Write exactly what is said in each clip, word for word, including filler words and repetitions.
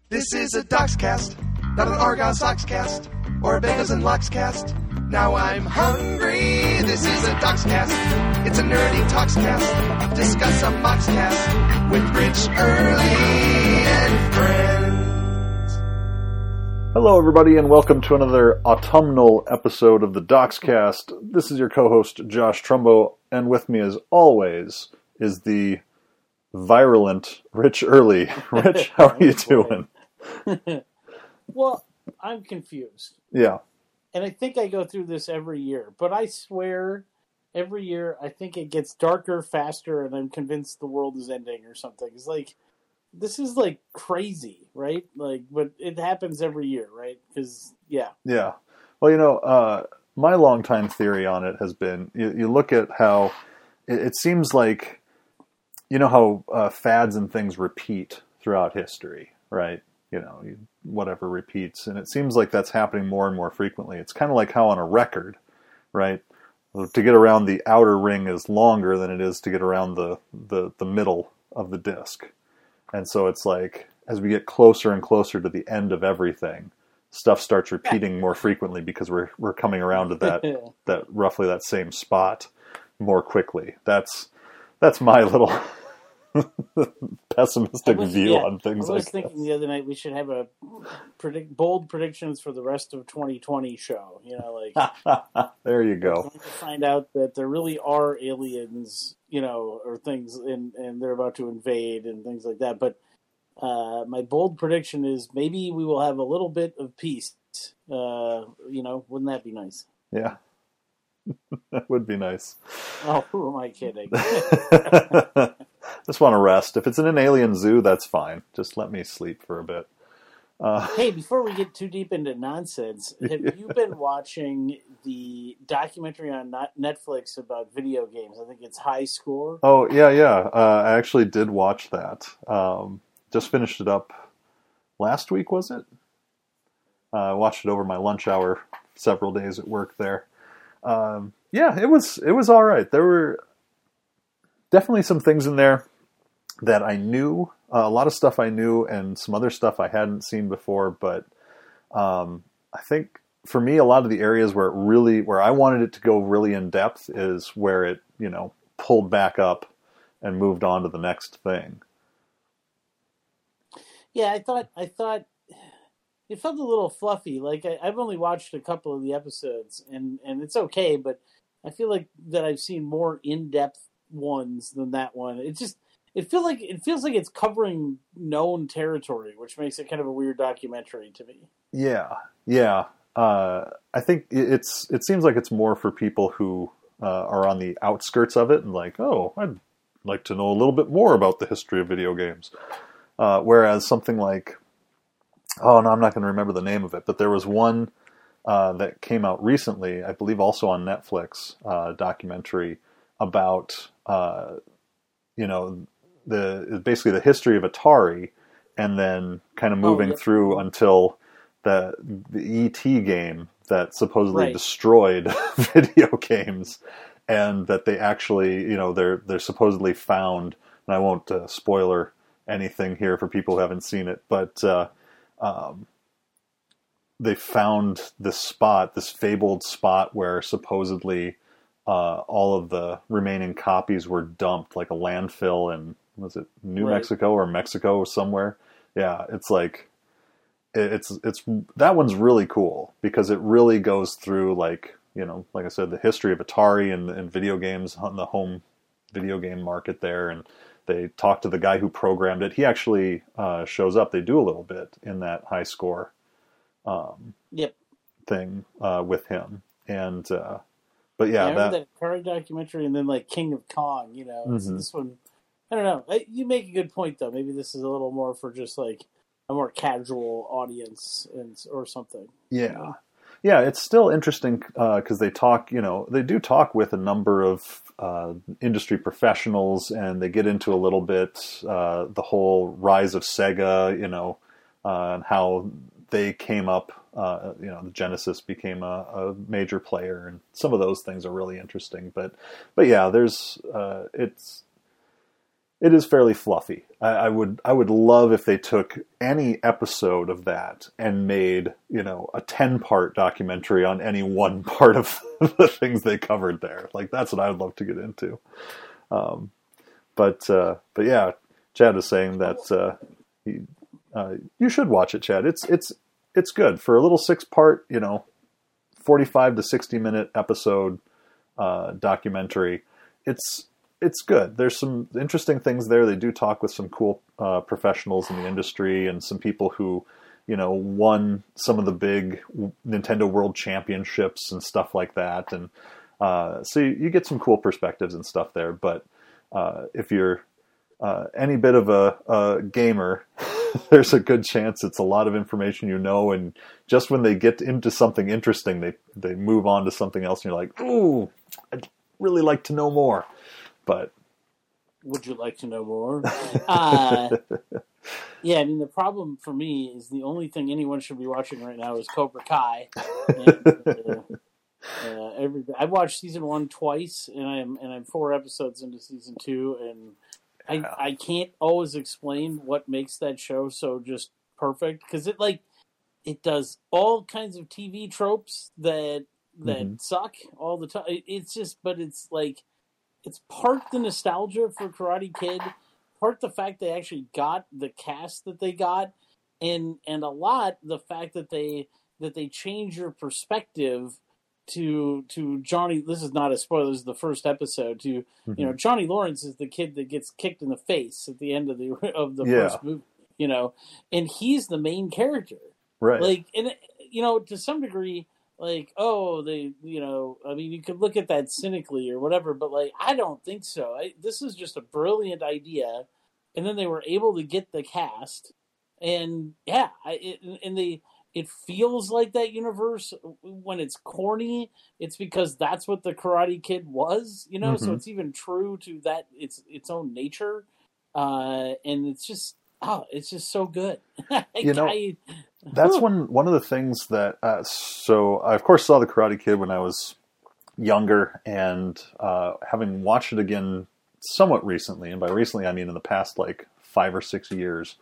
This is a Docscast, not an Argon Sockscast, or a Bagels and Lockscast. Now I'm hungry. This is a Docscast. It's a nerdy talkscast. Discuss a Moxcast with Rich, Early, and friends. Hello, everybody, and welcome to another autumnal episode of the Docscast. This is your co-host, Josh Trumbo, and with me, as always, is the virulent Rich Early. Rich, how are you doing? Well, I'm confused. Yeah. And I think I go through this every year. But I swear, every year, I think it gets darker, faster, and I'm convinced the world is ending or something. It's like, this is like crazy, right? Like, but it happens every year, right? Because, yeah. Yeah. Well, you know, uh, my longtime theory on it has been, you, you look at how, it, it seems like, you know how uh, fads and things repeat throughout history, right? You know, you, whatever repeats. And it seems like that's happening more and more frequently. It's kind of like how on a record, right? To get around the outer ring is longer than it is to get around the, the, the middle of the disc. And so it's like, as we get closer and closer to the end of everything, stuff starts repeating more frequently because we're we're coming around to that that roughly that same spot more quickly. That's that's my little pessimistic was, view yeah, on things. I was like thinking this. the other night we should have a predict bold predictions for the rest of twenty twenty show. You know, like there you we're go. going to find out that there really are aliens, you know, or things, and and they're about to invade and things like that. But uh, my bold prediction is maybe we will have a little bit of peace. Uh, you know, wouldn't that be nice? Yeah, that would be nice. Oh, who am I kidding? Just want to rest. If it's in an alien zoo, that's fine. Just let me sleep for a bit. Uh, Hey, before we get too deep into nonsense, have you been watching the documentary on Netflix about video games? I think it's High Score. oh, yeah, yeah. Uh, I actually did watch that. Um, just finished it up last week, was it? Uh, I watched it over my lunch hour several days at work there. Um, yeah, it was it was all right. There were definitely some things in there that I knew, uh, a lot of stuff I knew, and some other stuff I hadn't seen before. But um, I think for me, a lot of the areas where it really, where I wanted it to go really in depth, is where it, you know, pulled back up and moved on to the next thing. Yeah, I thought I thought it felt a little fluffy. Like I, I've only watched a couple of the episodes, and, and it's okay, but I feel like that I've seen more in depth ones than that one. It just it feels like it feels like it's covering known territory, which makes it kind of a weird documentary to me. Yeah, yeah. Uh, I think it's it seems like it's more for people who uh, are on the outskirts of it and like, oh, I'd like to know a little bit more about the history of video games. Uh, whereas something like, oh no, I'm not going to remember the name of it, but there was one uh, that came out recently, I believe also on Netflix, uh, documentary about, uh, you know, the basically the history of Atari, and then kind of moving Oh, yeah. through until the the E T game that supposedly Right. destroyed video games, and that they actually, you know, they're they're supposedly found, and I won't uh, spoiler anything here for people who haven't seen it, but uh, um, they found this spot, this fabled spot where supposedly uh, all of the remaining copies were dumped, like a landfill in, was it New Right. Mexico or Mexico or somewhere? Yeah, it's like, it, it's, it's, that one's really cool because it really goes through, like, you know, like I said, the history of Atari and, and video games on the home video game market there. And they talk to the guy who programmed it. He actually uh, shows up. They do a little bit in that High Score um, Yep. thing uh, with him. And, uh, but yeah, Yeah, I remember that, that Atari documentary, and then like King of Kong. You know, so Mhm. this one, I don't know. I, you make a good point though. Maybe this is a little more for just like a more casual audience and or something. yeah. Yeah, it's still interesting because uh, they talk, you know, they do talk with a number of uh, industry professionals, and they get into a little bit uh, the whole rise of Sega, you know, uh, and how they came up, uh, you know, the Genesis became a, a major player, and some of those things are really interesting. But, but yeah, there's, uh, it's, it is fairly fluffy. I, I would I would love if they took any episode of that and made, you know, a ten part documentary on any one part of the things they covered there. Like, that's what I would love to get into. Um, but uh, but yeah, Chad is saying that uh, he, uh, you should watch it, Chad. It's it's it's good for a little six part, you know, forty-five to sixty minute episode uh, documentary. It's It's good. There's some interesting things there. They do talk with some cool uh, professionals in the industry and some people who, you know, won some of the big Nintendo World Championships and stuff like that. And uh, so you, you get some cool perspectives and stuff there. But uh, if you're uh, any bit of a, a gamer, there's a good chance it's a lot of information you know. And just when they get into something interesting, they, they move on to something else. And you're like, ooh, I'd really like to know more. But would you like to know more? uh, yeah, I mean, the problem for me is the only thing anyone should be watching right now is Cobra Kai. And, uh, uh, every, I've watched season one twice, and I'm and I'm four episodes into season two, and I I can't always explain what makes that show so just perfect, because it like it does all kinds of T V tropes that that mm-hmm. suck all the time. It, it's just, but it's like. It's part the nostalgia for Karate Kid, part the fact they actually got the cast that they got, and and a lot the fact that they that they change your perspective to to Johnny. This is not a spoiler. This is the first episode. To mm-hmm. you know, Johnny Lawrence is the kid that gets kicked in the face at the end of the of the yeah. first movie. You know, and he's the main character, right? Like, and you know, to some degree. Like, oh, they, you know, I mean, you could look at that cynically or whatever, but, like, I don't think so. I, this is just a brilliant idea. And then they were able to get the cast. And, yeah, I, it, and they, it feels like that universe when it's corny. It's because that's what the Karate Kid was, you know? Mm-hmm. So it's even true to that, its its own nature. Uh, and it's just, oh, it's just so good. You know... I, That's one one of the things that, uh, so I of course saw The Karate Kid when I was younger, and uh, having watched it again somewhat recently, and by recently I mean in the past like five or six years,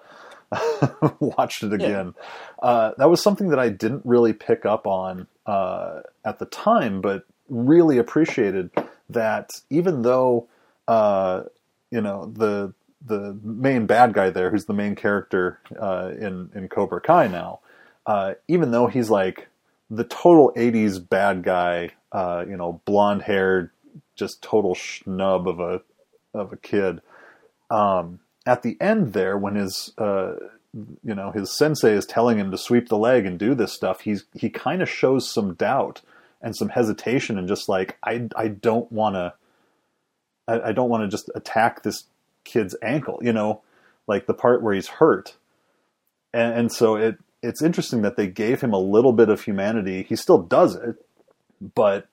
watched it again. Yeah. Uh, that was something that I didn't really pick up on uh, at the time, but really appreciated that even though, uh, you know, the... the main bad guy there, who's the main character uh, in, in Cobra Kai now, uh, even though he's like the total eighties bad guy, uh, you know, blonde-haired, just total schnub of a of a kid, um, at the end there, when his uh, you know his sensei is telling him to sweep the leg and do this stuff, he's he kind of shows some doubt and some hesitation, and just like I I don't want to I, I don't want to just attack this kid's ankle, you know, like the part where he's hurt. And, and so it it's interesting that they gave him a little bit of humanity. He still does it, but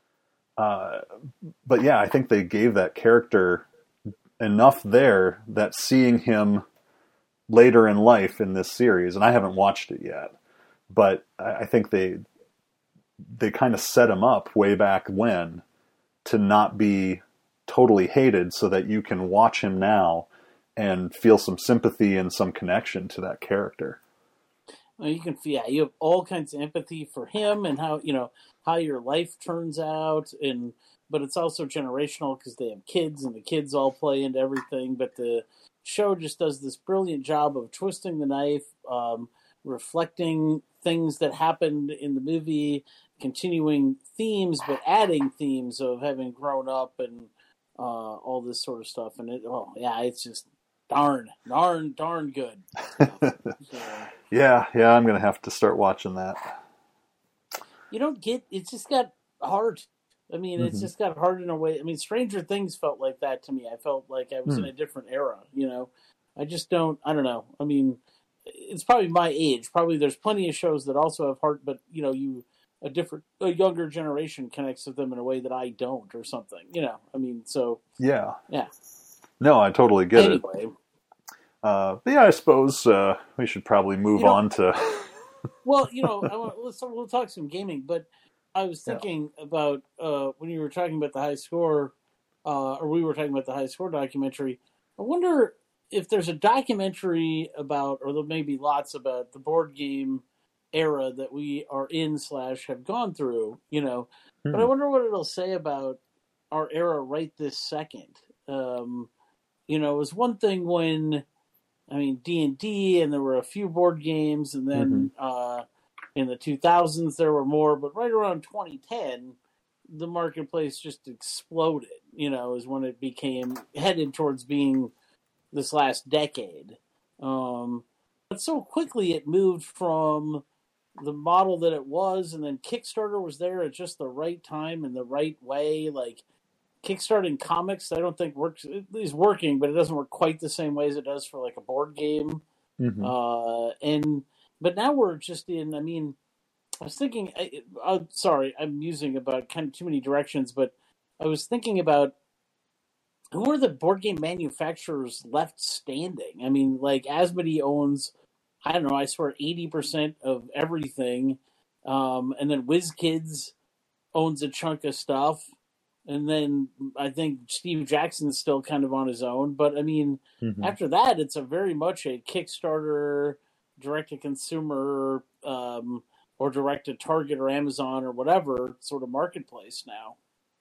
uh, but yeah, I think they gave that character enough there that seeing him later in life in this series, and I haven't watched it yet, but I, I think they they kind of set him up way back when to not be totally hated, so that you can watch him now and feel some sympathy and some connection to that character. Well, you can feel, yeah, you have all kinds of empathy for him and how, you know, how your life turns out, and but it's also generational because they have kids and the kids all play into everything. But the show just does this brilliant job of twisting the knife, um, reflecting things that happened in the movie, continuing themes, but adding themes of having grown up and Uh, all this sort of stuff, and it, oh yeah, it's just darn, darn, darn good. So, yeah, yeah, I'm gonna have to start watching that. You don't get, it's just got heart. I mean, mm-hmm. it's just got heart in a way. I mean, Stranger Things felt like that to me. I felt like I was mm. in a different era, you know? I just don't, I don't know. I mean, it's probably my age. Probably there's plenty of shows that also have heart, but, you know, you, a different, a younger generation connects with them in a way that I don't, or something, you know, I mean, so. Yeah. Yeah. No, I totally get anyway. it. Uh, but yeah, I suppose uh, we should probably move you know, on to. Well, you know, I want, let's we'll talk some gaming, but I was thinking yeah. about uh, when you were talking about the high score, uh, or we were talking about the high score documentary. I wonder if there's a documentary about, or there may be lots about the board game era that we are in slash have gone through, you know. But I Hmm. wonder what it'll say about our era right this second. Um, you know, it was one thing when, I mean, D and D, and there were a few board games, and Hmm. then uh, in the two thousands there were more, but right around twenty ten, the marketplace just exploded, you know, is when it became headed towards being this last decade. Um, but so quickly it moved from the model that it was, and then Kickstarter was there at just the right time and the right way. Like kickstarting comics, I don't think works. It is working, but it doesn't work quite the same way as it does for like a board game. Hmm. Uh, and but now we're just in. I mean, I was thinking. I, uh, sorry, I'm using about kind of too many directions, but I was thinking about who are the board game manufacturers left standing? I mean, like Asmodee owns, I don't know, I swear eighty percent of everything, um, and then WizKids owns a chunk of stuff, and then I think Steve Jackson's still kind of on his own. But I mean, Hmm. after that, it's a very much a Kickstarter, direct to consumer, um, or direct to Target or Amazon or whatever sort of marketplace now.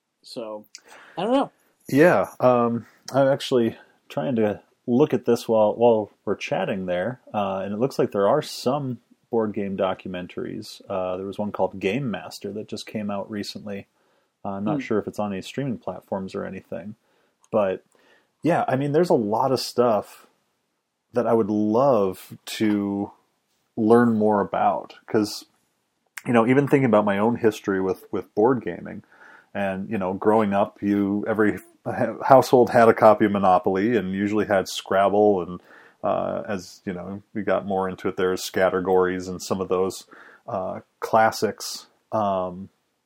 So I don't know. Yeah, um, I'm actually trying to look at this while while we're chatting there, uh, and it looks like there are some board game documentaries. Uh, there was one called Game Master that just came out recently. Uh, I'm not Hmm. sure if it's on any streaming platforms or anything, but yeah, I mean, there's a lot of stuff that I would love to learn more about because you know, even thinking about my own history with with board gaming, and you know, growing up, you every household had a copy of Monopoly, and usually had Scrabble, and uh, as you know, we got more into it, there's Scattergories, and some of those uh, classics um,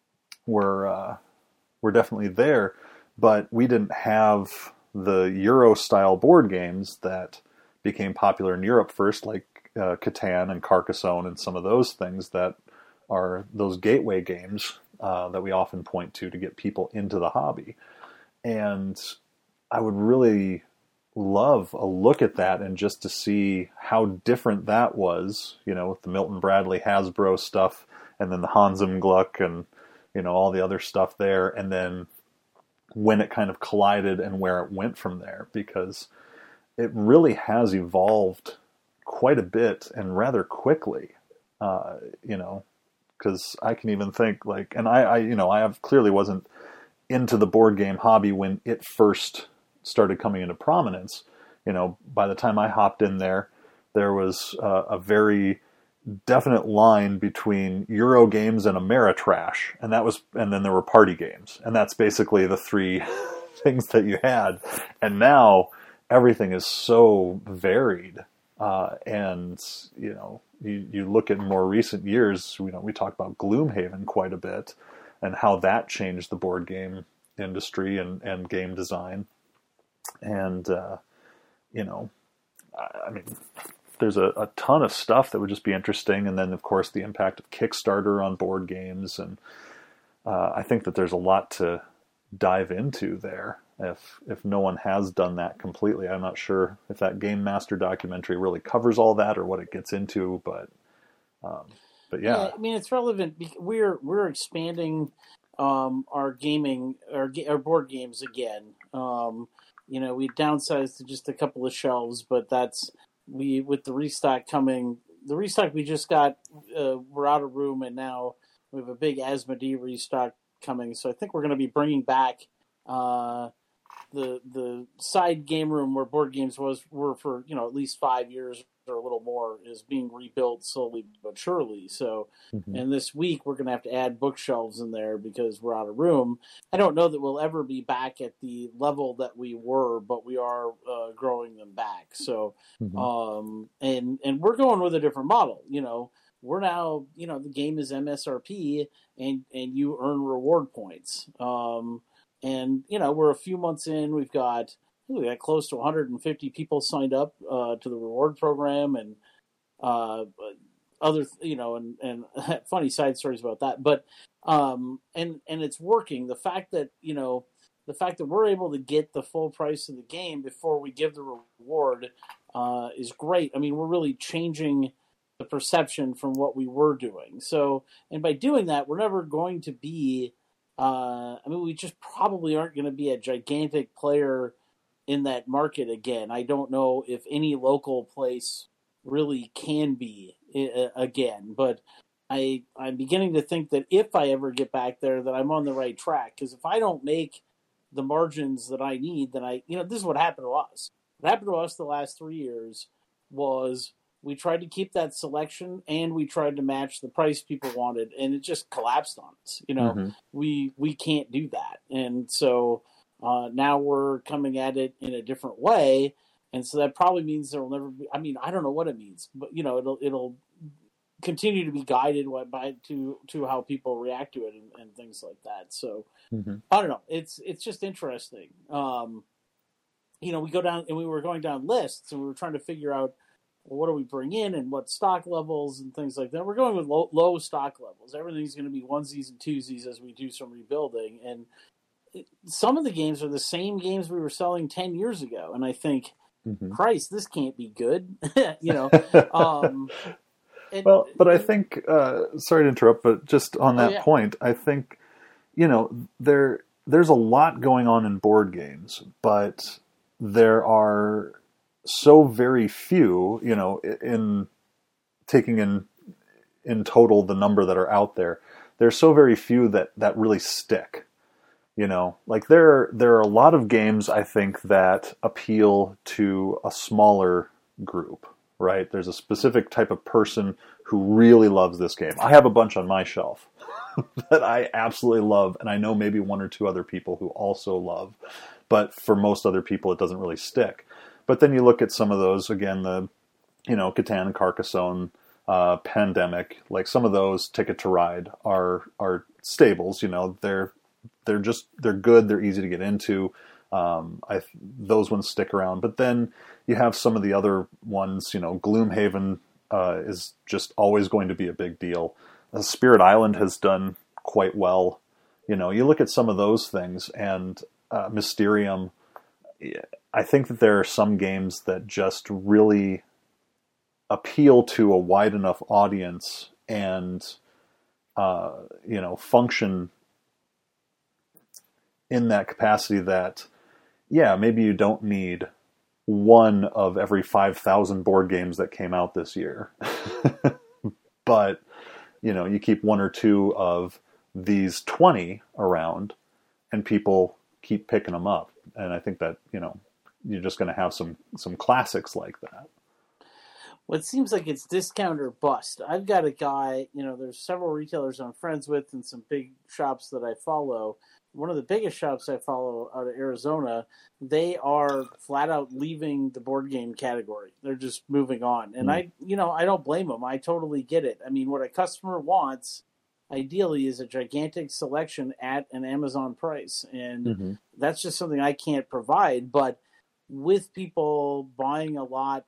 were uh, were definitely there, but we didn't have the Euro style board games that became popular in Europe first, like uh, Catan and Carcassonne, and some of those things that are those gateway games uh, that we often point to to get people into the hobby. And I would really love a look at that and just to see how different that was, you know, with the Milton Bradley Hasbro stuff and then the Hans im Gluck and, you know, all the other stuff there. And then when it kind of collided and where it went from there, because it really has evolved quite a bit and rather quickly, uh, you know, because I can even think like, and I, I, you know, I have clearly wasn't into the board game hobby when it first started coming into prominence. You know, by the time I hopped in there, there was uh, a very definite line between Euro games and Ameritrash, and that was, and then there were party games, and that's basically the three things that you had. And now everything is so varied, uh, and you know, you, you look at more recent years. You know, we talk about Gloomhaven quite a bit, and how that changed the board game industry and, and game design. And uh, you know, I, I mean, there's a, a ton of stuff that would just be interesting. And then, of course, the impact of Kickstarter on board games. And uh, I think that there's a lot to dive into there. If if no one has done that completely, I'm not sure if that Game Master documentary really covers all that or what it gets into. But um, but Yeah, yeah. I mean it's relevant. We're we're expanding um, our gaming, our our board games again. Um, you know, we downsized to just a couple of shelves, but that's we with the restock coming. The restock we just got, uh, we're out of room, and now we have a big Asmodee restock coming. So I think we're going to be bringing back uh, the the side game room where board games was were for you know at least five years or a little more is being rebuilt slowly but surely. So, Mm-hmm. and this week we're going to have to add bookshelves in there because we're out of room. I don't know that we'll ever be back at the level that we were, but we are uh, growing them back. So, Mm-hmm. um, and and we're going with a different model. You know, we're now you know the game is M S R P and and you earn reward points. Um, and you know we're a few months in. We've got we got close to one hundred fifty people signed up uh, to the reward program, and uh, other you know, and and funny side stories about that. But um, and and it's working. The fact that you know the fact that we're able to get the full price of the game before we give the reward uh, is great. I mean, we're really changing the perception from what we were doing. So, and by doing that, we're never going to be, uh, I mean, we just probably aren't going to be a gigantic player in that market again. I don't know if any local place really can be uh, again, but I, I'm beginning to think that if I ever get back there, that I'm on the right track. Because if I don't make the margins that I need, then I, you know, this is what happened to us. What happened to us the last three years was we tried to keep that selection and we tried to match the price people wanted, and it just collapsed on us. You know, mm-hmm. we we can't do that, and so uh, now we're coming at it in a different way, and so that probably means there will never be. I mean, I don't know what it means, but you know, it'll it'll continue to be guided by to to how people react to it and, and things like that. So mm-hmm. I don't know. It's it's just interesting. Um, you know, we go down and we were going down lists and we were trying to figure out, well, what do we bring in and what stock levels and things like that. We're going with low, low stock levels. Everything's going to be onesies and twosies as we do some rebuilding. And it, some of the games are the same games we were selling ten years ago. And I think, mm-hmm. Christ, this can't be good. you know, um, and, well, but I think, uh, sorry to interrupt, but just on that oh, yeah. point, I think, you know, there there's a lot going on in board games, but there are so very few, you know, in taking in in total the number that are out there, there's so very few that, that really stick. You know, like there there are a lot of games, I think, that appeal to a smaller group, right? There's a specific type of person who really loves this game. I have a bunch on my shelf that I absolutely love, and I know maybe one or two other people who also love, but for most other people it doesn't really stick. But then you look at some of those, again, the, you know, Catan, Carcassonne, uh, Pandemic, like some of those, Ticket to Ride, are are staples. You know, they're they're just they're good. They're easy to get into. Um, I those ones stick around. But then you have some of the other ones. You know, Gloomhaven uh, is just always going to be a big deal. Uh, Spirit Island has done quite well. You know, you look at some of those things, and uh, Mysterium. I think that there are some games that just really appeal to a wide enough audience and, uh, you know, function in that capacity that, yeah, maybe you don't need one of every five thousand board games that came out this year. But, you know, you keep one or two of these twenty around and people keep picking them up. And I think that, you know, you're just going to have some, some classics like that. Well, it seems like it's discount or bust. I've got a guy, you know, there's several retailers I'm friends with and some big shops that I follow. One of the biggest shops I follow out of Arizona, they are flat out leaving the board game category. They're just moving on. And mm. I, you know, I don't blame them. I totally get it. I mean, what a customer wants ideally is a gigantic selection at an Amazon price. And mm-hmm. that's just something I can't provide. But with people buying a lot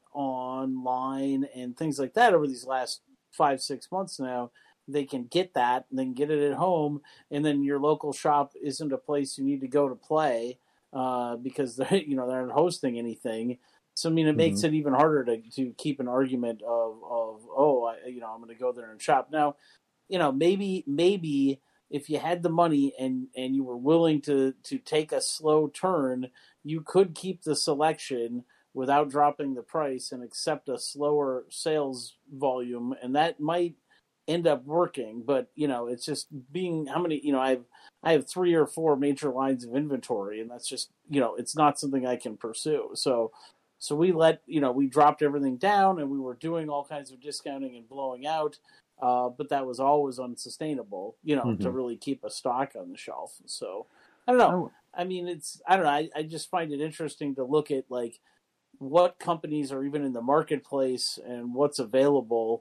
online and things like that over these last five, six months now, they can get that and then get it at home. And then your local shop isn't a place you need to go to play uh, because they, you know, they're not hosting anything. So, I mean, it mm-hmm. makes it even harder to, to keep an argument of, of oh, I, you know, I'm going to go there and shop. Now, you know, maybe, maybe if you had the money and, and you were willing to, to take a slow turn, you could keep the selection without dropping the price and accept a slower sales volume. And that might end up working, but you know, it's just being how many, you know, I've, I have three or four major lines of inventory, and that's just, you know, it's not something I can pursue. So, so we let, you know, we dropped everything down and we were doing all kinds of discounting and blowing out. Uh, but that was always unsustainable, you know, mm-hmm. to really keep a stock on the shelf. So I don't know. I mean, it's, I don't know. I, I just find it interesting to look at like what companies are even in the marketplace and what's available.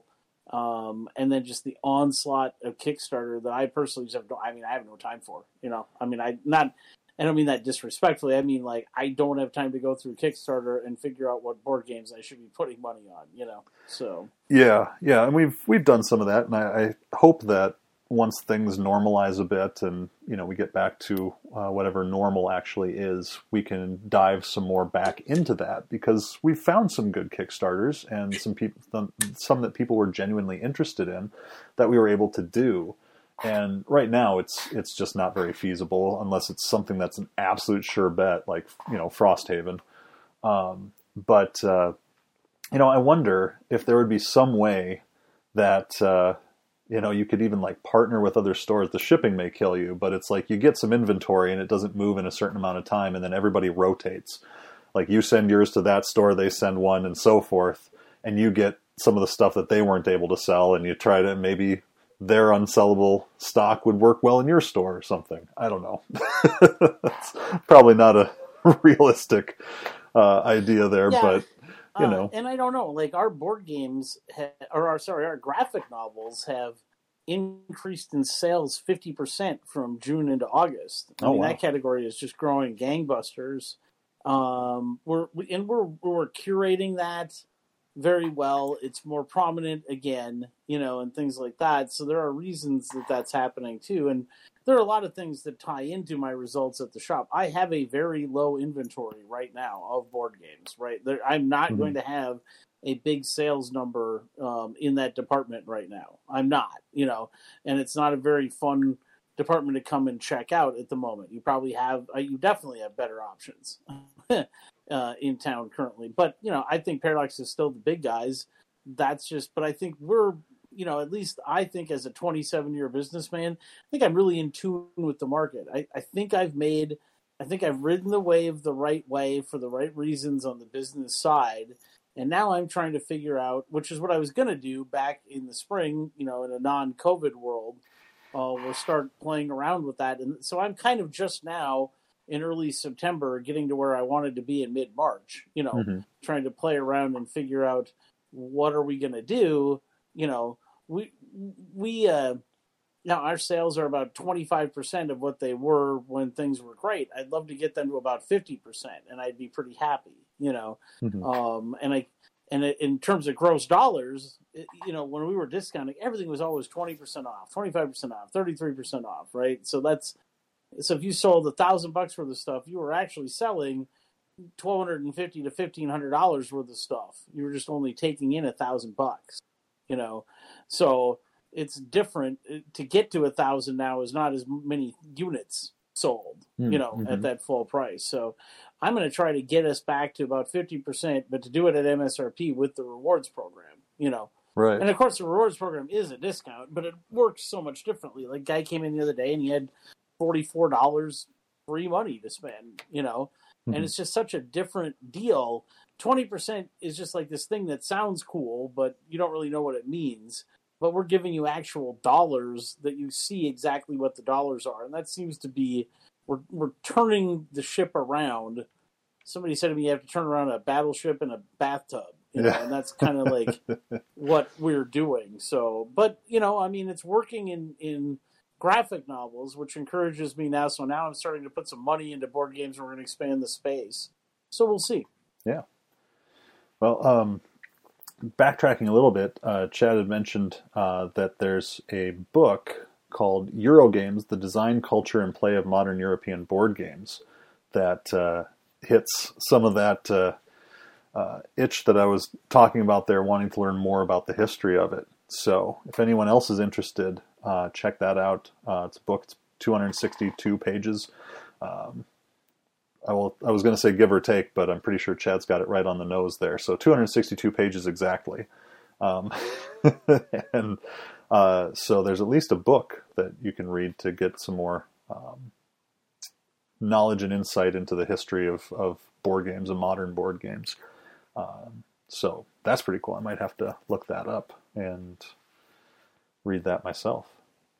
Um, and then just the onslaught of Kickstarter that I personally just have no, I mean, I have no time for, you know, I mean, I not, I don't mean that disrespectfully. I mean, like, I don't have time to go through Kickstarter and figure out what board games I should be putting money on, you know, so. Yeah. Yeah. And we've, we've done some of that, and I, I hope that, once things normalize a bit and, you know, we get back to uh, whatever normal actually is, we can dive some more back into that, because we've found some good Kickstarters and some people, some that people were genuinely interested in that we were able to do. And right now it's, it's just not very feasible unless it's something that's an absolute sure bet, like, you know, Frosthaven. Um, but, uh, you know, I wonder if there would be some way that, uh, you know, you could even like partner with other stores. The shipping may kill you, but it's like you get some inventory and it doesn't move in a certain amount of time, and then everybody rotates. Like you send yours to that store, they send one, and so forth, and you get some of the stuff that they weren't able to sell, and you try to, maybe their unsellable stock would work well in your store or something. I don't know. That's probably not a realistic uh, idea there, yeah. but you know, uh, and I don't know, like our board games, ha- or our, sorry, our graphic novels have increased in sales fifty percent from June into August. I oh, mean, wow. that category is just growing gangbusters. Um, we're, we, and we're, we're curating that very well. It's more prominent again, you know, and things like that. So there are reasons that that's happening too. And there are a lot of things that tie into my results at the shop. I have a very low inventory right now of board games, right? There, I'm not mm-hmm. going to have a big sales number um, in that department right now. I'm not, you know, and it's not a very fun department to come and check out at the moment. You probably have, uh, you definitely have better options uh, in town currently. But, you know, I think Parallax is still the big guys. That's just, but I think we're, you know, at least I think as a twenty-seven year businessman, I think I'm really in tune with the market. I, I think I've made, I think I've ridden the wave the right way for the right reasons on the business side. And now I'm trying to figure out, which is what I was going to do back in the spring, you know, in a non-COVID world. Uh, we'll start playing around with that. And so I'm kind of just now in early September getting to where I wanted to be in mid-March, you know, mm-hmm. trying to play around and figure out what are we going to do. You know, we, we, uh, now our sales are about twenty-five percent of what they were when things were great. I'd love to get them to about fifty percent and I'd be pretty happy, you know? Mm-hmm. Um, and I, and in terms of gross dollars, you know, when we were discounting, everything was always twenty percent off, twenty-five percent off, thirty-three percent off, right? So that's, so if you sold a thousand bucks worth of stuff, you were actually selling twelve fifty to fifteen hundred dollars worth of stuff. You were just only taking in a thousand bucks, you know? So it's different. To get to a thousand now is not as many units sold, mm, you know, mm-hmm. at that full price. So I'm going to try to get us back to about fifty percent, but to do it at M S R P with the rewards program, you know. Right. And of course the rewards program is a discount, but it works so much differently. Like, guy came in the other day and he had forty-four dollars free money to spend, you know, mm-hmm. and it's just such a different deal. twenty percent is just like this thing that sounds cool, but you don't really know what it means. But we're giving you actual dollars that you see exactly what the dollars are. And that seems to be, we're we're turning the ship around. Somebody said to me, you have to turn around a battleship in a bathtub. You know, yeah. And that's kind of like what we're doing. So, but, you know, I mean, it's working in, in graphic novels, which encourages me now. So now I'm starting to put some money into board games and we're going to expand the space. So we'll see. Yeah. Well, um, backtracking a little bit, uh, Chad had mentioned uh, that there's a book called Eurogames, The Design, Culture, and Play of Modern European Board Games that uh, hits some of that uh, uh, itch that I was talking about there, wanting to learn more about the history of it. So if anyone else is interested, uh, check that out. Uh, it's a book. It's two hundred sixty-two pages. Um, I will. I was going to say give or take, but I'm pretty sure Chad's got it right on the nose there. So two hundred sixty-two pages exactly. Um, and uh, so there's at least a book that you can read to get some more um, knowledge and insight into the history of, of board games and modern board games. Um, so that's pretty cool. I might have to look that up and read that myself.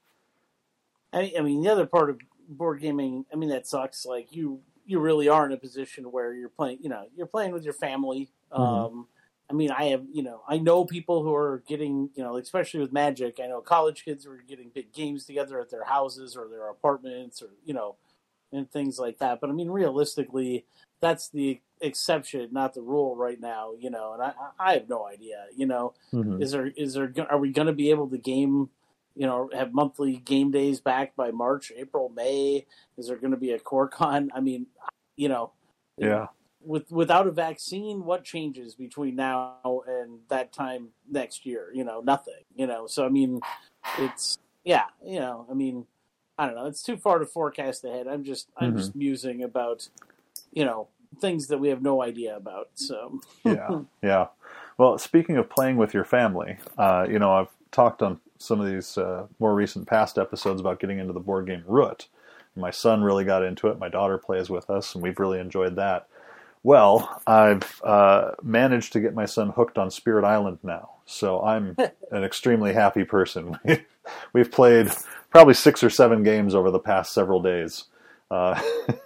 I, I mean, the other part of board gaming, I mean, that sucks. Like, you... you really are in a position where you're playing, you know, you're playing with your family. Mm-hmm. Um, I mean, I have, you know, I know people who are getting, you know, especially with Magic, I know college kids who are getting big games together at their houses or their apartments or, you know, and things like that. But I mean, realistically, that's the exception, not the rule right now, you know, and I, I have no idea, you know, mm-hmm. is there, is there, are we going to be able to game you know, have monthly game days back by March, April, May? Is there going to be a CoreCon? I mean, you know, yeah. With without a vaccine, what changes between now and that time next year? You know, nothing. You know, so I mean, it's yeah. You know, I mean, I don't know. It's too far to forecast ahead. I'm just I'm Mm-hmm. just musing about, you know, things that we have no idea about. So yeah, yeah. Well, speaking of playing with your family, uh, you know, I've talked on some of these uh, more recent past episodes about getting into the board game Root. My son really got into it. My daughter plays with us, and we've really enjoyed that. Well, I've uh, managed to get my son hooked on Spirit Island now, so I'm an extremely happy person. We've played probably six or seven games over the past several days. Uh,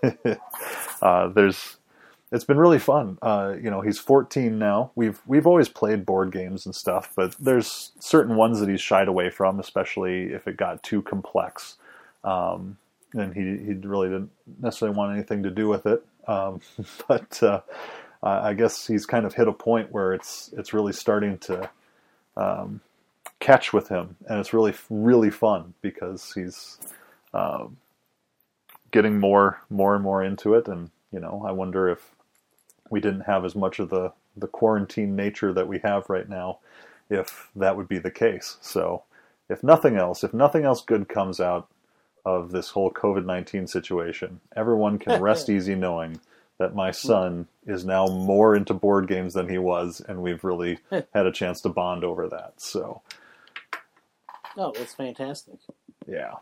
uh, there's, it's been really fun. Uh, you know, he's fourteen now. We've we've always played board games and stuff, but there's certain ones that he's shied away from, especially if it got too complex. Um, and he he really didn't necessarily want anything to do with it. Um, but uh, I guess he's kind of hit a point where it's it's really starting to um, catch with him, and it's really really fun because he's um, getting more more and more into it. And you know, I wonder if we didn't have as much of the the quarantine nature that we have right now, if that would be the case. So, if nothing else, if nothing else good comes out of this whole COVID nineteen situation, everyone can rest easy knowing that my son is now more into board games than he was, and we've really had a chance to bond over that. So, oh, that's fantastic. Yeah.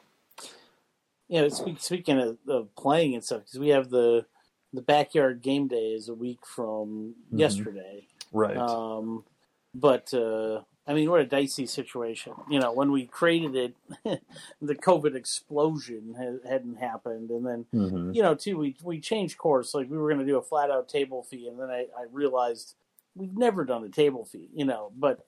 Yeah, speak, speaking of, of playing and stuff, because we have the the backyard game day is a week from Mhm. yesterday. Right. Um, but uh, I mean, what a dicey situation. You know, when we created it, the COVID explosion ha- hadn't happened, and then Mhm. you know, too, we we changed course. Like we were going to do a flat out table fee, and then I, I realized we've never done a table fee. You know, but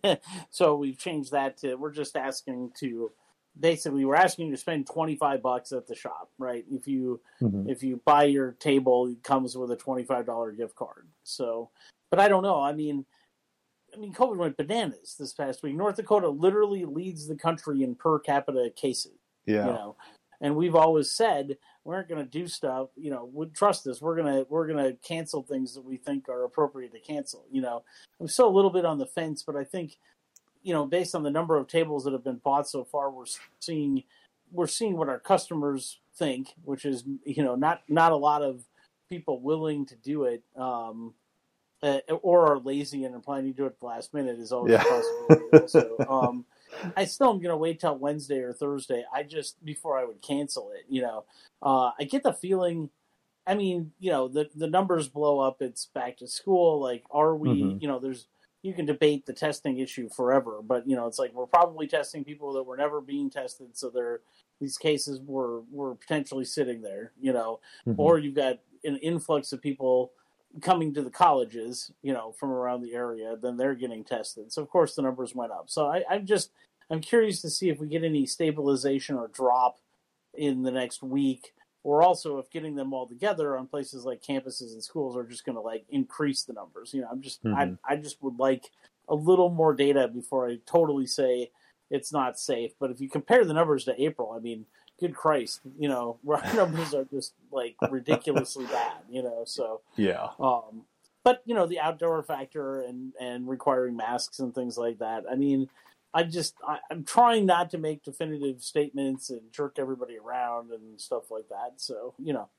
so we've changed that to we're just asking to. Basically, we're asking you to spend twenty-five bucks at the shop, right? If you Mhm. if you buy your table, it comes with a twenty-five dollars gift card. So, but I don't know. I mean, I mean, COVID went bananas this past week. North Dakota literally leads the country in per capita cases. Yeah. You know, and we've always said we aren't going to do stuff. You know, would trust us. We're gonna we're gonna cancel things that we think are appropriate to cancel. You know, I'm still a little bit on the fence, but I think, you know, based on the number of tables that have been bought so far, we're seeing we're seeing what our customers think, which is, you know, not not a lot of people willing to do it, um, uh, or are lazy and are planning to do it at the last minute is always Yeah. a possibility. Also, um, I still am going to wait till Wednesday or Thursday. I just before I would cancel it. You know, uh, I get the feeling. I mean, you know, the the numbers blow up. It's back to school. Like, are we? Mhm. You know, there's. You can debate the testing issue forever, but you know, it's like we're probably testing people that were never being tested, so they're these cases were were potentially sitting there, you know, Mhm. or you've got an influx of people coming to the colleges, you know, from around the area, then they're getting tested. So of course the numbers went up. So I, I'm just I'm curious to see if we get any stabilization or drop in the next week. Or also, if getting them all together on places like campuses and schools are just going to like increase the numbers. You know, I'm just, Mhm. I, I just would like a little more data before I totally say it's not safe. But if you compare the numbers to April, I mean, good Christ, you know, our numbers are just like ridiculously bad. You know, so Yeah. um, but you know, the outdoor factor and and requiring masks and things like that. I mean. I just, I, I'm trying not to make definitive statements and jerk everybody around and stuff like that. So, you know,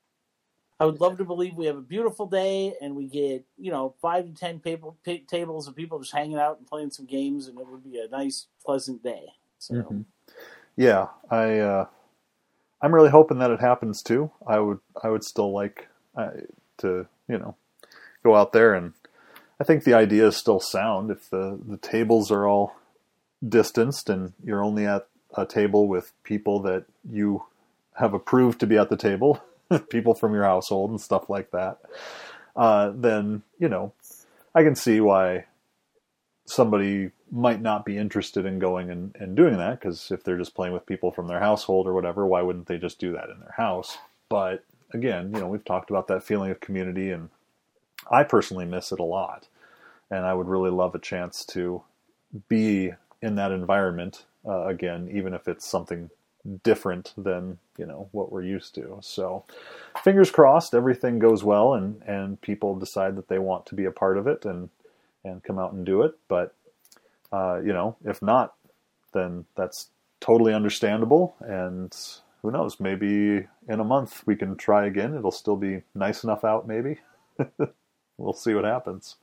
I would love to believe we have a beautiful day and we get, you know, five to ten people, p- tables of people just hanging out and playing some games, and it would be a nice, pleasant day. So, Mhm. Yeah, I, uh, I'm really hoping that it happens too. I would, I would still like uh, to, you know, go out there, and I think the idea is still sound. If the, the tables are all distanced and you're only at a table with people that you have approved to be at the table, people from your household and stuff like that, uh, then, you know, I can see why somebody might not be interested in going and, and doing that, because if they're just playing with people from their household or whatever, why wouldn't they just do that in their house? But again, you know, we've talked about that feeling of community, and I personally miss it a lot. And I would really love a chance to be in that environment uh, again, even if it's something different than, you know, what we're used to. So fingers crossed, everything goes well and, and people decide that they want to be a part of it and, and come out and do it. But, uh, you know, if not, then that's totally understandable. And who knows, maybe in a month we can try again. It'll still be nice enough out, maybe. We'll see what happens.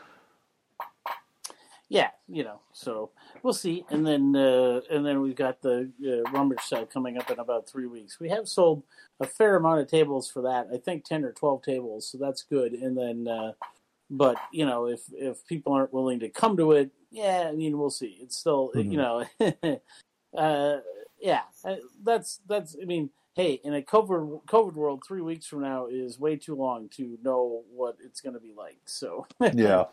Yeah, you know, so we'll see. And then uh, and then we've got the uh, rummage sale coming up in about three weeks. We have sold a fair amount of tables for that. I think ten or twelve tables, so that's good. And then, uh, but, you know, if, if people aren't willing to come to it, yeah, I mean, we'll see. It's still, mm-hmm. you know, uh, yeah, that's, that's, I mean, hey, in a COVID, COVID world, three weeks from now is way too long to know what it's going to be like. So, yeah.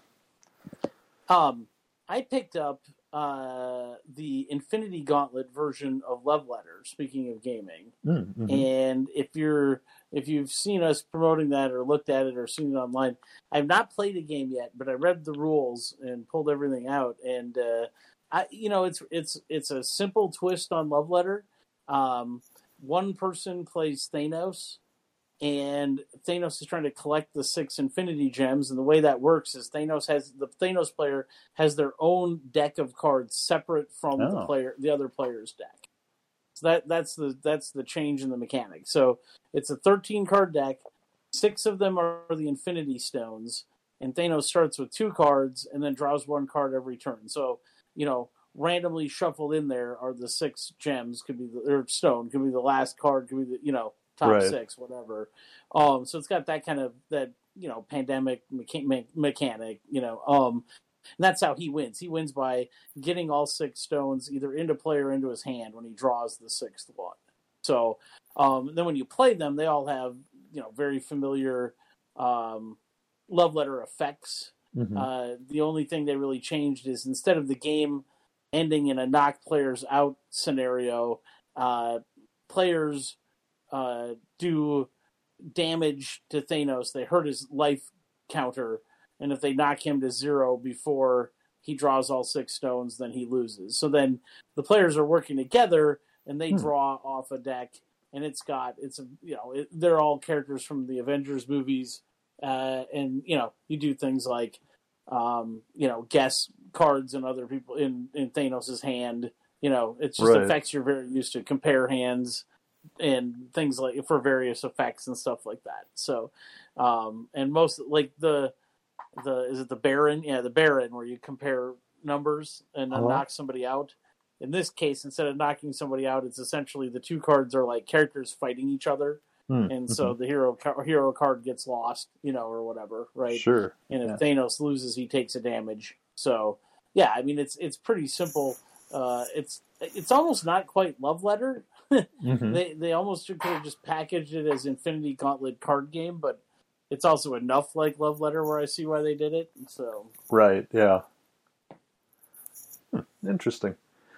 Um, I picked up uh, the Infinity Gauntlet version of Love Letter, speaking of gaming. Mm-hmm. And if you're if you've seen us promoting that or looked at it or seen it online, I've not played a game yet, but I read the rules and pulled everything out. And uh, I, you know, it's it's it's a simple twist on Love Letter. Um, one person plays Thanos. And Thanos is trying to collect the six Infinity Gems, and the way that works is Thanos has the Thanos player has their own deck of cards separate from oh. the player, the other player's deck. So that that's the that's the change in the mechanic. So it's a thirteen card deck. Six of them are the Infinity Stones, and Thanos starts with two cards and then draws one card every turn. So you know, randomly shuffled in there are the six gems. Could be the or stone. Could be the last card. Could be the you know. Top right. six, whatever. Um, so it's got that kind of that you know pandemic mecha- mechanic, you know. Um, and that's how he wins. He wins by getting all six stones either into play or into his hand when he draws the sixth one. So um, then when you play them, they all have you know very familiar um, love letter effects. Mm-hmm. Uh, the only thing they really changed is instead of the game ending in a knock players out scenario, uh, players Uh, do damage to Thanos. They hurt his life counter, and if they knock him to zero before he draws all six stones, then he loses. So then the players are working together, and they hmm. draw off a deck, and it's got it's a you know it, they're all characters from the Avengers movies, uh, and you know you do things like um, you know guess cards and other people in in Thanos's hand. You know it's just right. effects you're very used to. Compare hands. And things like for various effects and stuff like that. So, um, and most like the the is it the Baron? Yeah, the Baron where you compare numbers and then uh-huh. knock somebody out. In this case, instead of knocking somebody out, it's essentially the two cards are like characters fighting each other, mm-hmm. and so the hero hero card gets lost, you know, or whatever, right? Sure. And if yeah. Thanos loses, he takes a damage. So, yeah, I mean it's it's pretty simple. Uh, it's it's almost not quite Love Letter. mm-hmm. They they almost could have just packaged it as Infinity Gauntlet card game, but it's also enough like Love Letter where I see why they did it. So right, yeah, hmm, interesting.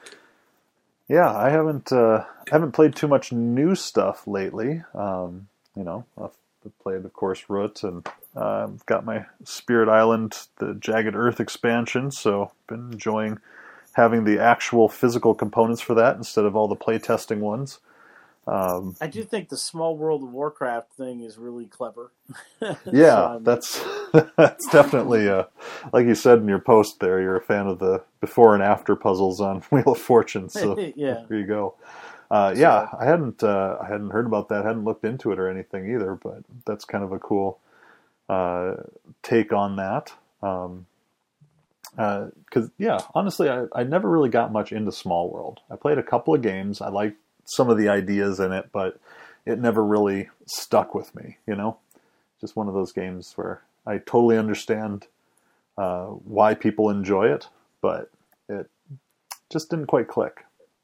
Yeah, I haven't uh, haven't played too much new stuff lately. Um, you know, I've played of course Root, and uh, I've got my Spirit Island, the Jagged Earth expansion. So been enjoying having the actual physical components for that instead of all the playtesting ones. Um, I do think the Small World of Warcraft thing is really clever. yeah, so that's that's definitely, uh, like you said in your post there, you're a fan of the before and after puzzles on Wheel of Fortune, so yeah. there you go. Uh, yeah, I hadn't uh, I hadn't heard about that, hadn't looked into it or anything either, but that's kind of a cool uh, take on that. Um, Because, uh, yeah, honestly, I, I never really got much into Small World. I played a couple of games. I liked some of the ideas in it, but it never really stuck with me, you know? Just one of those games where I totally understand uh, why people enjoy it, but it just didn't quite click.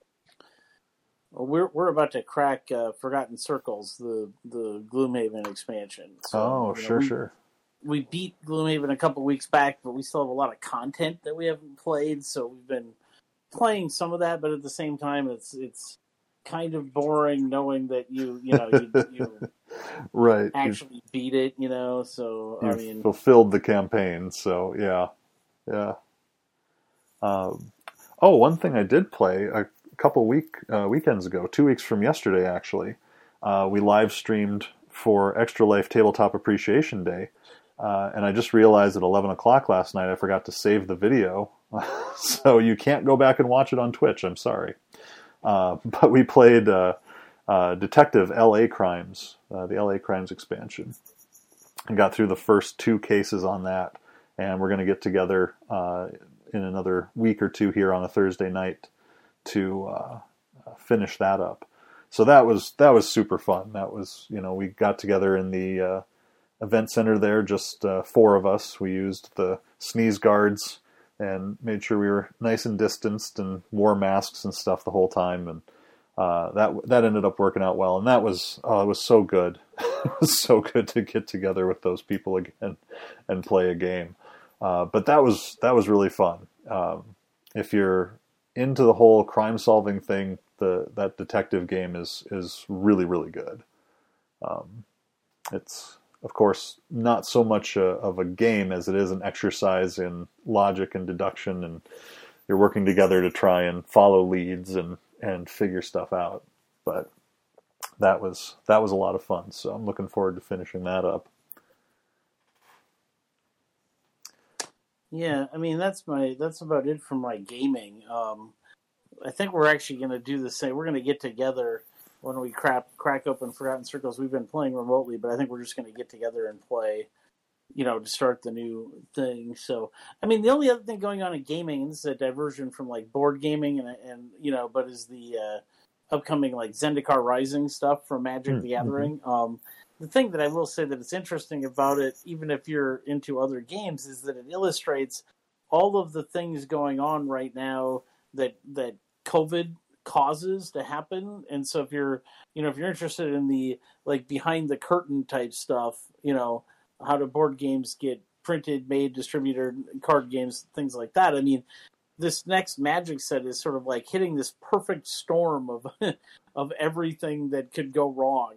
Well, we're we're about to crack uh, Forgotten Circles, the, the Gloomhaven expansion. So, oh, you know, sure, we, sure. We beat Gloomhaven a couple weeks back, but we still have a lot of content that we haven't played, so we've been playing some of that, but at the same time, it's it's kind of boring knowing that you, you know, you, you right. actually you've, beat it, you know, so, I mean... fulfilled the campaign, so, yeah. Yeah. Um, oh, one thing I did play, I, a couple week uh, weekends ago, two weeks from yesterday actually, uh, we live streamed for Extra Life Tabletop Appreciation Day, uh, and I just realized at eleven o'clock last night I forgot to save the video, so you can't go back and watch it on Twitch. I'm sorry, uh, but we played uh, uh, Detective L A Crimes, uh, the L A Crimes expansion, and got through the first two cases on that, and we're going to get together uh, in another week or two here on a Thursday night to uh, finish that up. So that was that was super fun. That was, you know, we got together in the uh, event center there, just uh, four of us. We used the sneeze guards and made sure we were nice and distanced and wore masks and stuff the whole time. And uh, that that ended up working out well. And that was uh, it was so good. It was so good to get together with those people again and play a game. Uh, but that was that was really fun. Um, if you're into the whole crime solving thing, the that detective game is is really really good. Um, it's of course not so much a, of a game as it is an exercise in logic and deduction, and you're working together to try and follow leads and and figure stuff out. But that was that was a lot of fun. So I'm looking forward to finishing that up. Yeah, I mean that's my that's about it for my gaming. Um, I think we're actually going to do the same. We're going to get together when we crack crack open Forgotten Circles. We've been playing remotely, but I think we're just going to get together and play, you know, to start the new thing. So, I mean, the only other thing going on in gaming, and this is a diversion from like board gaming, and and you know, but is the uh, upcoming like Zendikar Rising stuff from Magic Mm-hmm. the Gathering. Um, the thing that I will say that it's interesting about it, even if you're into other games, is that it illustrates all of the things going on right now that that COVID causes to happen. And so if you're, you know, if you're interested in the like behind the curtain type stuff, you know, how do board games get printed, made, distributed, card games, things like that. I mean, this next Magic set is sort of like hitting this perfect storm of of everything that could go wrong.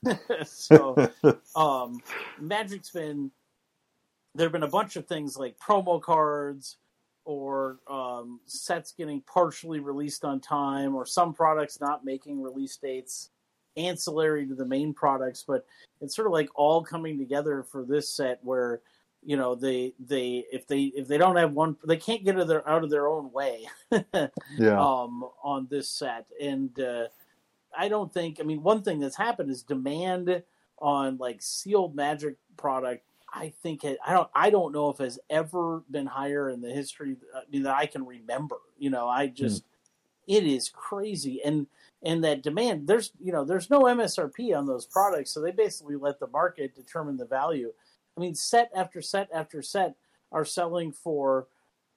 So um, Magic's been, there have been a bunch of things like promo cards, or um, sets getting partially released on time, or some products not making release dates ancillary to the main products. But it's sort of like all coming together for this set where, you know, they they if they if they don't have one, they can't get out of their, out of their own way. Yeah. Um, on this set. And uh, I don't think, I mean, one thing that's happened is demand on like sealed Magic product, I think it, I don't I don't know if has ever been higher in the history I mean, that I can remember. You know, I just mm. it is crazy, and and that demand, there's you know there's no M S R P on those products, so they basically let the market determine the value. I mean, set after set after set are selling for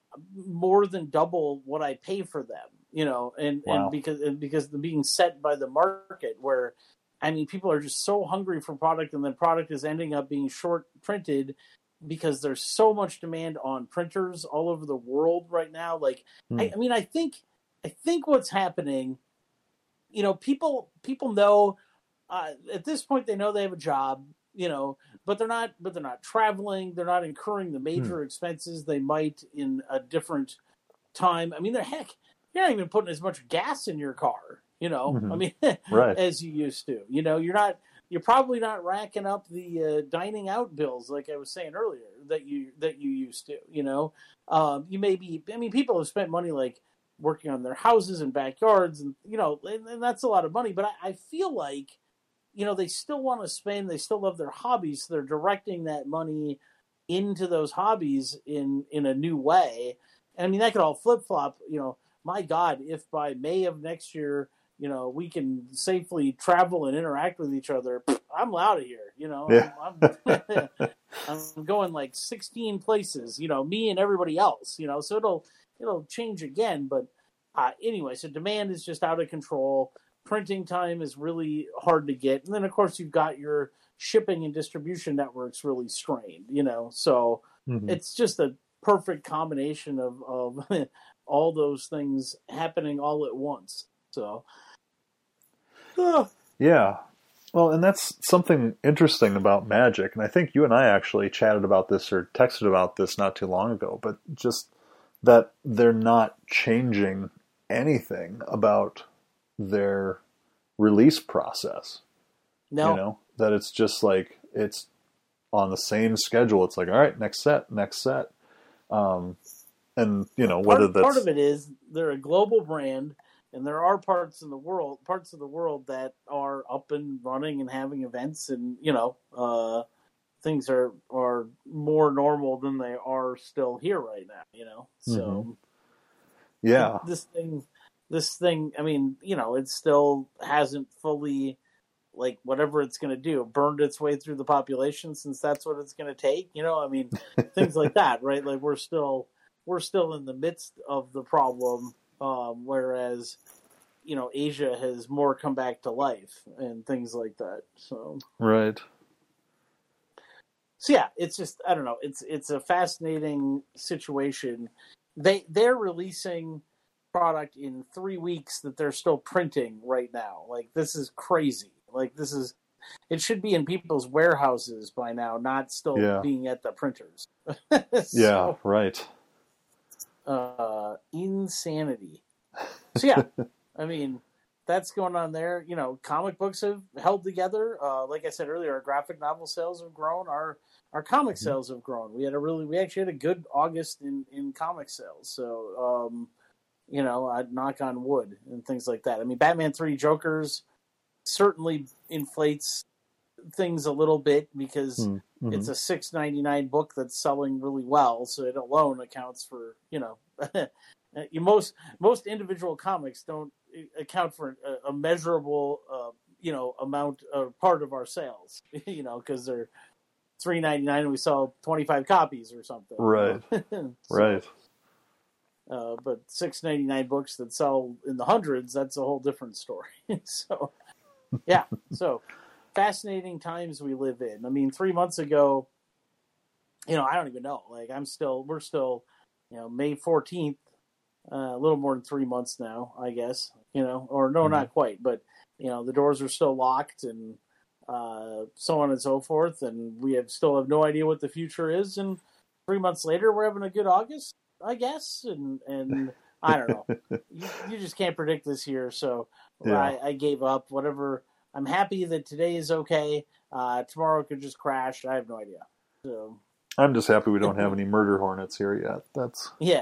more than double what I pay for them. You know, and, wow. and because and because they're being set by the market where. I mean, people are just so hungry for product, and then product is ending up being short printed because there's so much demand on printers all over the world right now. Like, hmm. I, I mean, I think, I think what's happening, you know, people, people know uh, at this point they know they have a job, you know, but they're not, but they're not traveling. They're not incurring the major hmm. expenses they might in a different time. I mean, they're heck, you're not even putting as much gas in your car. You know, mm-hmm. I mean, right. as you used to. You know, you're not, you're probably not racking up the uh, dining out bills like I was saying earlier that you that you used to. You know, um, you may be. I mean, people have spent money like working on their houses and backyards, and you know, and, and that's a lot of money. But I, I feel like, you know, they still want to spend. They still love their hobbies. So they're directing that money into those hobbies in in a new way. And I mean, that could all flip flop. You know, my God, if by May of next year, you know, we can safely travel and interact with each other, I'm out of here, you know. Yeah. I'm, I'm, I'm going like sixteen places, you know, me and everybody else, you know, so it'll it'll change again. But uh, anyway, so demand is just out of control. Printing time is really hard to get. And then, of course, you've got your shipping and distribution networks really strained, you know. So mm-hmm. it's just a perfect combination of, of all those things happening all at once. So... Yeah. Well, and that's something interesting about Magic, and I think you and I actually chatted about this or texted about this not too long ago, but just that they're not changing anything about their release process. No. You know, that it's just like, it's on the same schedule. It's like, all right, next set, next set. Um, and, you know, whether part, that's... Part of it is they're a global brand, and there are parts in the world, parts of the world that are up and running and having events, and, you know, uh, things are, are more normal than they are still here right now, you know? So, mm-hmm. yeah. This thing, this thing, I mean, you know, it still hasn't fully... like whatever it's going to do, burned its way through the population, since that's what it's going to take. You know, I mean, things like that, right? Like we're still, we're still in the midst of the problem. Um, whereas, you know, Asia has more come back to life and things like that. So, right. So yeah, it's just, I don't know. It's, it's a fascinating situation. They, they're releasing product in three weeks that they're still printing right now. Like, this is crazy. Like, this is, it should be in people's warehouses by now, not still yeah. being at the printers. so, yeah, right. Uh, insanity. So, yeah, I mean, that's going on there. You know, comic books have held together. Uh, like I said earlier, our graphic novel sales have grown. Our our comic mm-hmm. sales have grown. We had a really, we actually had a good August in, in comic sales. So, um, you know, I'd knock on wood and things like that. I mean, Batman three Jokers certainly inflates things a little bit because mm-hmm. it's a six ninety-nine book that's selling really well, so it alone accounts for, you know, you most most individual comics don't account for a, a measurable uh, you know amount or part of our sales, you know, because they're three ninety-nine and we sell twenty-five copies or something, right? so, right. Uh, but six ninety-nine books that sell in the hundreds, that's a whole different story. So. Yeah, so fascinating times we live in. I mean, three months ago, you know, I don't even know. Like, I'm still, we're still, you know, May fourteenth, uh, a little more than three months now, I guess, you know, or no, mm-hmm. not quite, but, you know, the doors are still locked and uh, so on and so forth. And we have still have no idea what the future is. And three months later, we're having a good August, I guess. And, and I don't know. you, you just can't predict this year. So, yeah. I, I gave up. Whatever. I'm happy that today is okay. Uh, tomorrow could just crash. I have no idea. So I'm just happy we don't have any murder hornets here yet. That's yeah.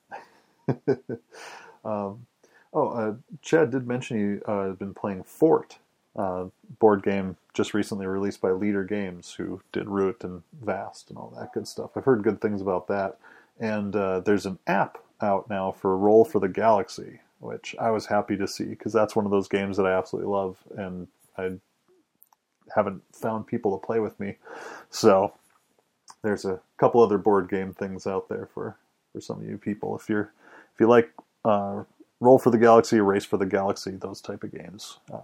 um, oh, uh, Chad did mention you uh, had been playing Fort, uh, board game just recently released by Leader Games, who did Root and Vast and all that good stuff. I've heard good things about that. And uh, there's an app out now for Roll for the Galaxy, which I was happy to see because that's one of those games that I absolutely love, and I haven't found people to play with me. So there's a couple other board game things out there for, for some of you people. If you're if you like uh, Roll for the Galaxy, Race for the Galaxy, those type of games. Um,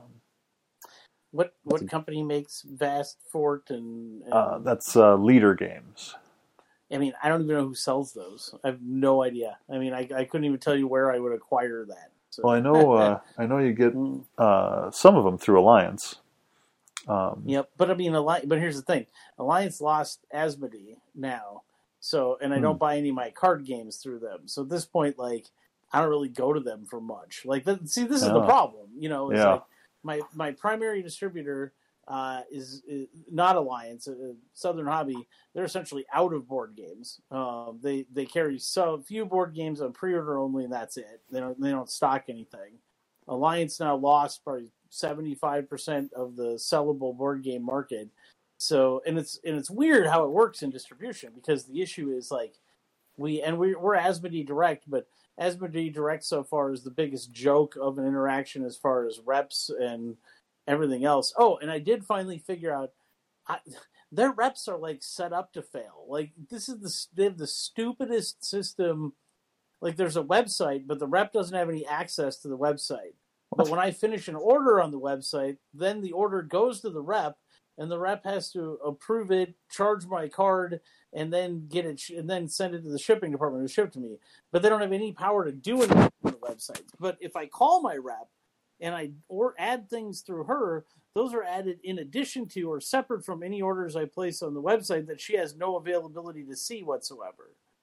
what what a, company makes Vast, Fort, and, and... Uh, that's uh, Leader Games. I mean, I don't even know who sells those. I have no idea. I mean, I, I couldn't even tell you where I would acquire that. So. Well, I know uh, I know you get uh, some of them through Alliance. Um, yep, but I mean, Alliance, but here's the thing: Alliance lost Asmodee now, so and I hmm. don't buy any of my card games through them. So at this point, like, I don't really go to them for much. Like, that, see, this is oh. the problem. You know, it's yeah. like my my primary distributor. Uh, is, is not Alliance, uh, Southern Hobby. They're essentially out of board games. Um, they they carry so few board games on pre-order only, and that's it. They don't they don't stock anything. Alliance now lost probably seventy-five percent of the sellable board game market. So and it's and it's weird how it works in distribution because the issue is like we and we we're Asmodee Direct, but Asmodee Direct so far is the biggest joke of an interaction as far as reps and everything else. Oh, and I did finally figure out I, their reps are like set up to fail. Like this is the they have the stupidest system. Like there's a website, but the rep doesn't have any access to the website. But when I finish an order on the website, then the order goes to the rep, and the rep has to approve it, charge my card, and then get it, and then send it to the shipping department to ship to me. But they don't have any power to do anything on the website. But if I call my rep and I or add things through her, those are added in addition to or separate from any orders I place on the website that she has no availability to see whatsoever.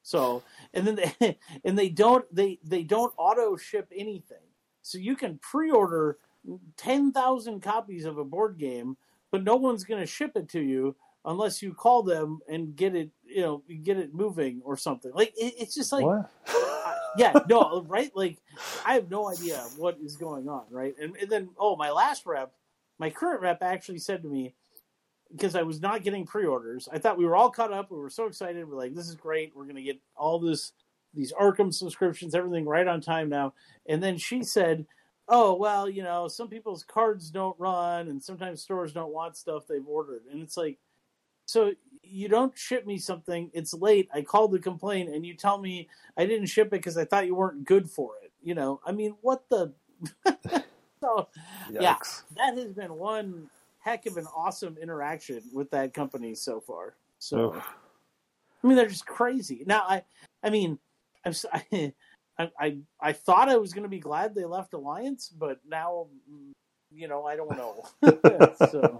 So, and then they, and they don't they they don't auto ship anything. So you can pre-order ten thousand copies of a board game, but no one's going to ship it to you unless you call them and get it, you know, get it moving or something. Like it, it's just like, What? uh, yeah, no, right? Like I have no idea what is going on, right? And, and then, oh, my last rep, my current rep actually said to me, because I was not getting pre-orders, I thought we were all caught up. We were so excited. We're like, this is great. We're going to get all this, these Arkham subscriptions, everything right on time now. And then she said, oh, well, you know, some people's cards don't run and sometimes stores don't want stuff they've ordered. And it's like, so you don't ship me something, it's late, I called to complain, and you tell me I didn't ship it because I thought you weren't good for it. You know, I mean, what the... So, Yikes. yeah, that has been one heck of an awesome interaction with that company so far. So, Oof. I mean, they're just crazy. Now, I, I mean, I'm, I, I, I thought I was going to be glad they left Alliance, but now, you know, I don't know. So,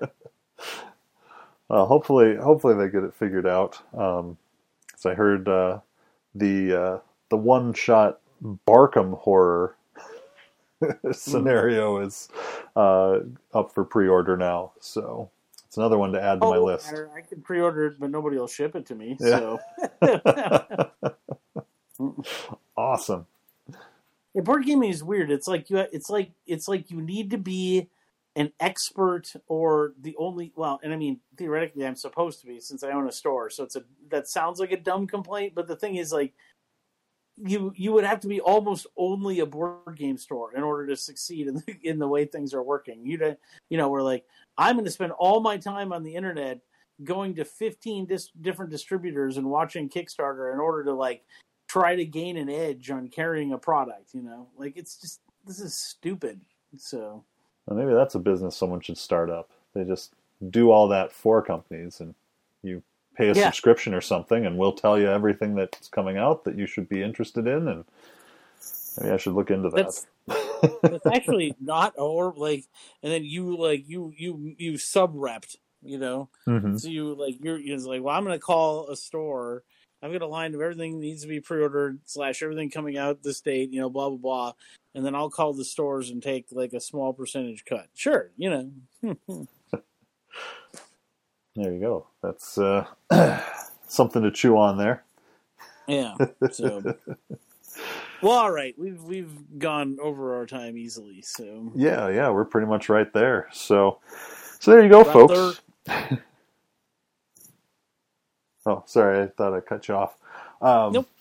well, hopefully, hopefully they get it figured out. Um, so I heard uh, the uh, the one shot Barkham horror scenario is uh, up for pre-order now, so it's another one to add to oh, my list. Matter. I can pre-order it, but nobody will ship it to me. Yeah. So, Awesome. yeah, board gaming is weird. It's like you. It's like it's like you need to be an expert or the only. Well, and I mean theoretically, I'm supposed to be since I own a store. So it's a that sounds like a dumb complaint, but the thing is like. You you would have to be almost only a board game store in order to succeed in the, in the way things are working. You you know, we're like, I'm going to spend all my time on the internet going to fifteen dis- different distributors and watching Kickstarter in order to like try to gain an edge on carrying a product. You know, like it's just this is stupid. So well, maybe that's a business someone should start up. They just do all that for companies, and you pay a yeah. subscription or something, and we'll tell you everything that's coming out that you should be interested in, and maybe I should look into that. That's, that's actually not, or like, and then you like you you you sub-repped, you know, mm-hmm. so you like you're, you're like, well, I'm going to call a store. I've got a line of everything that needs to be pre-ordered slash everything coming out this date, you know, blah blah blah, and then I'll call the stores and take like a small percentage cut. Sure, you know. There you go. That's uh, something to chew on there. Yeah. So, well, all right. We've we've gone over our time easily. So yeah, yeah, we're pretty much right there. So, so there you go, About folks. Oh, sorry, I thought I cut you off. Um, nope.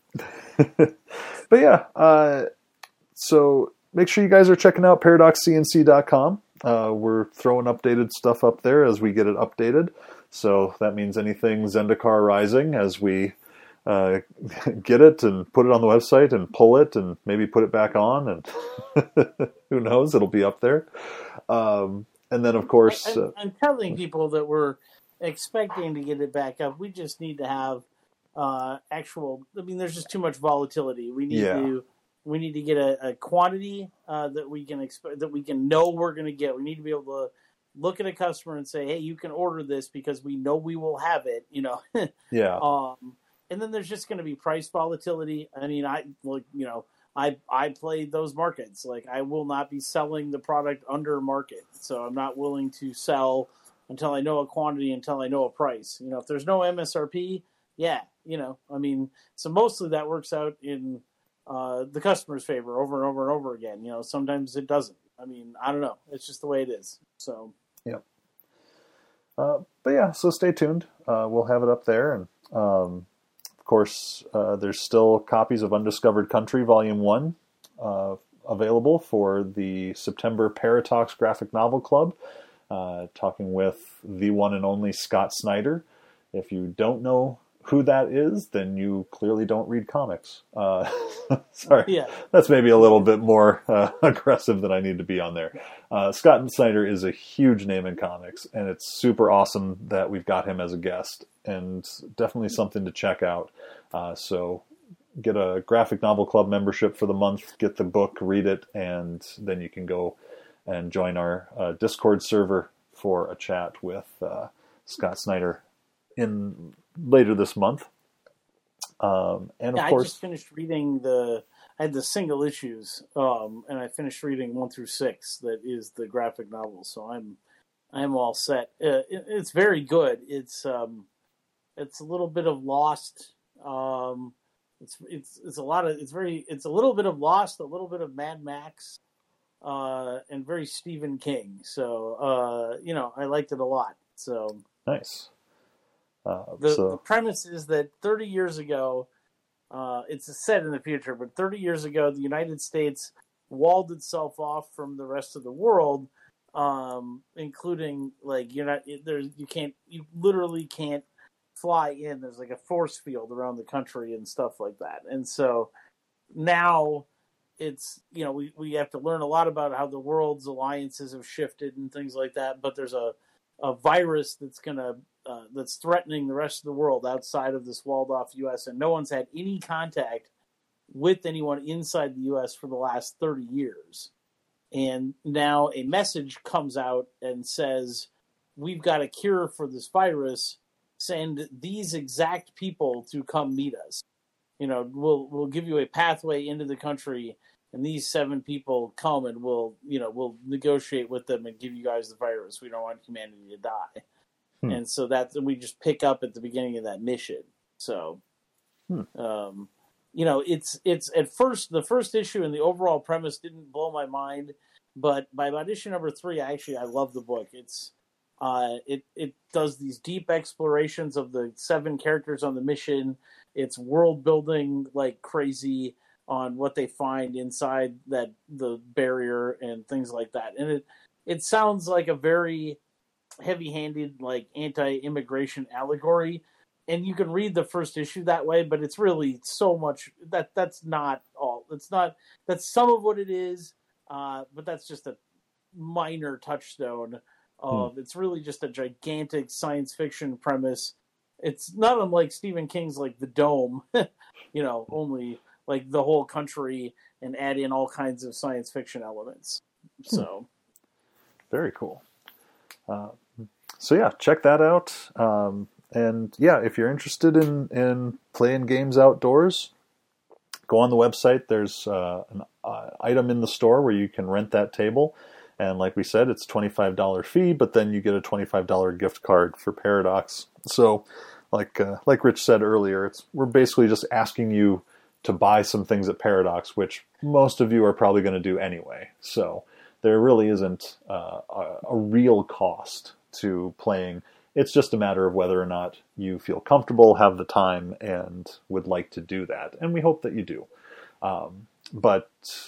But yeah, uh, so make sure you guys are checking out paradox c n c dot com. Uh, we're throwing updated stuff up there as we get it updated. So that means anything Zendikar Rising as we uh, get it and put it on the website and pull it and maybe put it back on. And who knows, it'll be up there. Um, and then, of course... I, uh, I'm telling people that we're expecting to get it back up. We just need to have uh, actual... I mean, there's just too much volatility. We need yeah. to... We need to get a, a quantity uh, that we can expect, that we can know we're going to get. We need to be able to look at a customer and say, "Hey, you can order this because we know we will have it." You know. yeah. Um, and then there's just going to be price volatility. I mean, I like you know, I I play those markets. Like I will not be selling the product under market, so I'm not willing to sell until I know a quantity, until I know a price. You know, if there's no M S R P, yeah, you know, I mean, so mostly that works out in. Uh, the customer's favor over and over and over again. You know, sometimes it doesn't. I mean, I don't know. It's just the way it is. So, yeah. Uh, but yeah, so stay tuned. Uh, we'll have it up there. And um, of course, uh, there's still copies of Undiscovered Country Volume one uh, available for the September Paratalks Graphic Novel Club, uh, talking with the one and only Scott Snyder. If you don't know who that is, then you clearly don't read comics. Uh, sorry, yeah. That's maybe a little bit more uh, aggressive than I need to be on there. Uh, Scott Snyder is a huge name in comics, and it's super awesome that we've got him as a guest, and definitely something to check out. Uh, so get a Graphic Novel Club membership for the month, get the book, read it, and then you can go and join our uh, Discord server for a chat with uh, Scott Snyder in later this month. Um, and Yeah, of I course, just finished reading the. I had the single issues, um, and I finished reading one through six. That is the graphic novel, so I'm I'm all set. Uh, it, it's very good. It's um, it's a little bit of Lost. Um, it's it's it's a lot of it's very it's a little bit of Lost, a little bit of Mad Max, uh, and very Stephen King. So uh, you know, I liked it a lot. So nice. Uh, the so the premise is that thirty years ago. Uh, it's set in the future, but thirty years ago, the United States walled itself off from the rest of the world, um, including like you're not there. You can't, you literally can't fly in. There's like a force field around the country and stuff like that. And so now it's you know we we have to learn a lot about how the world's alliances have shifted and things like that. But there's a a virus that's gonna Uh, that's threatening the rest of the world outside of this walled-off U S, and no one's had any contact with anyone inside the U S for the last thirty years. And now a message comes out and says, we've got a cure for this virus. Send these exact people to come meet us. You know, we'll we'll give you a pathway into the country, and these seven people come and we'll, you know, we'll negotiate with them and give you guys the virus. We don't want humanity to die. Hmm. And so that we just pick up at the beginning of that mission. So, hmm. um, you know, it's it's at first the first issue and the overall premise didn't blow my mind, but by about issue number three, I actually I love the book. It's uh, it it does these deep explorations of the seven characters on the mission. It's world building like crazy on what they find inside that the barrier and things like that. And it it sounds like a very heavy-handed like anti-immigration allegory, and you can read the first issue that way, but it's really so much that that's not all it's not that's some of what it is, uh but that's just a minor touchstone of hmm. It's really just a gigantic science fiction premise. It's not unlike Stephen King's like The Dome, you know, only like the whole country and add in all kinds of science fiction elements. So hmm. Very cool. uh So yeah, check that out. Um, and yeah, if you're interested in, in playing games outdoors, go on the website. There's uh, an uh, item in the store where you can rent that table. And like we said, it's a twenty-five dollars fee, but then you get a twenty-five dollars gift card for Paradox. So like uh, like Rich said earlier, it's we're basically just asking you to buy some things at Paradox, which most of you are probably going to do anyway. So there really isn't uh, a, a real cost to playing. It's just a matter of whether or not you feel comfortable, have the time, and would like to do that. And we hope that you do. Um, but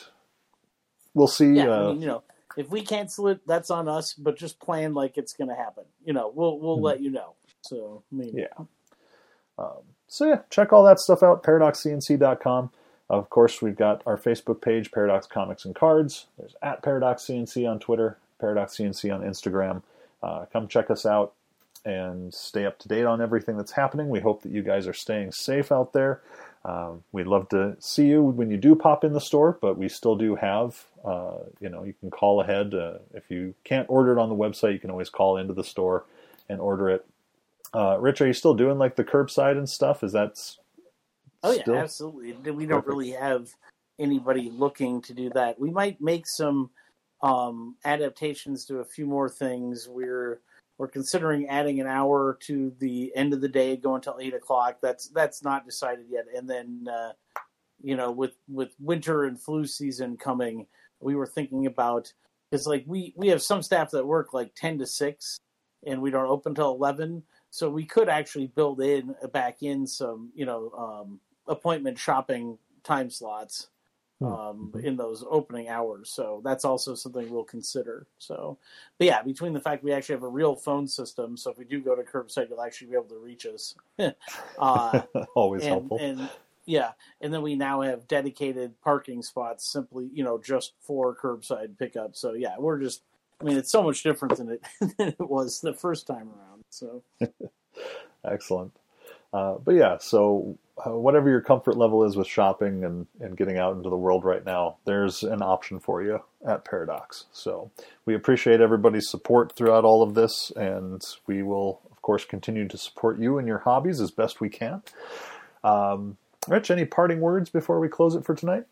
we'll see. Yeah, uh, I mean, you know, if we cancel it, that's on us. But just plan like it's going to happen. You know, we'll we'll mm-hmm. let you know. So I mean, yeah. Um, so yeah, check all that stuff out. paradox c n c dot com. Of course, we've got our Facebook page, Paradox Comics and Cards. There's at Paradox C N C on Twitter, Paradox C N C on Instagram. Uh, come check us out and stay up to date on everything that's happening. We hope that you guys are staying safe out there. Um, we'd love to see you when you do pop in the store, but we still do have, uh, you know, you can call ahead. Uh, if you can't order it on the website, you can always call into the store and order it. Uh, Rich, are you still doing like the curbside and stuff? Is that Oh yeah, still? Absolutely. We don't really have anybody looking to do that. We might make some um, adaptations to a few more things. We're we're considering adding an hour to the end of the day, go until eight o'clock. That's that's not decided yet. And then uh, you know, with with winter and flu season coming, we were thinking about because like we we have some staff that work like ten to six, and we don't open till eleven. So we could actually build in back in some you know um, appointment shopping time slots. Um, in those opening hours. So that's also something we'll consider. So, but yeah, between the fact we actually have a real phone system, so if we do go to curbside, you'll actually be able to reach us. uh, Always and, helpful. And yeah, and then we now have dedicated parking spots simply, you know, just for curbside pickup. So yeah, we're just, I mean, it's so much different than it, than it was the first time around. So excellent. Uh, but yeah, so uh, whatever your comfort level is with shopping and, and getting out into the world right now, there's an option for you at Paradox. So we appreciate everybody's support throughout all of this, and we will, of course, continue to support you and your hobbies as best we can. Um, Rich, any parting words before we close it for tonight?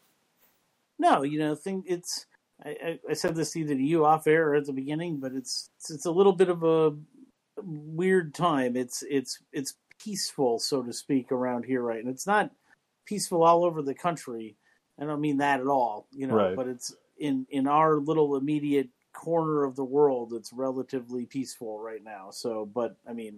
No, you know, think it's. I, I said this either to you off air or at the beginning, but it's it's, it's a little bit of a weird time. It's it's it's peaceful, so to speak, around here, right? And it's not peaceful all over the country. I don't mean that at all, you know. Right. But it's in in our little immediate corner of the world. It's relatively peaceful right now. So, but I mean,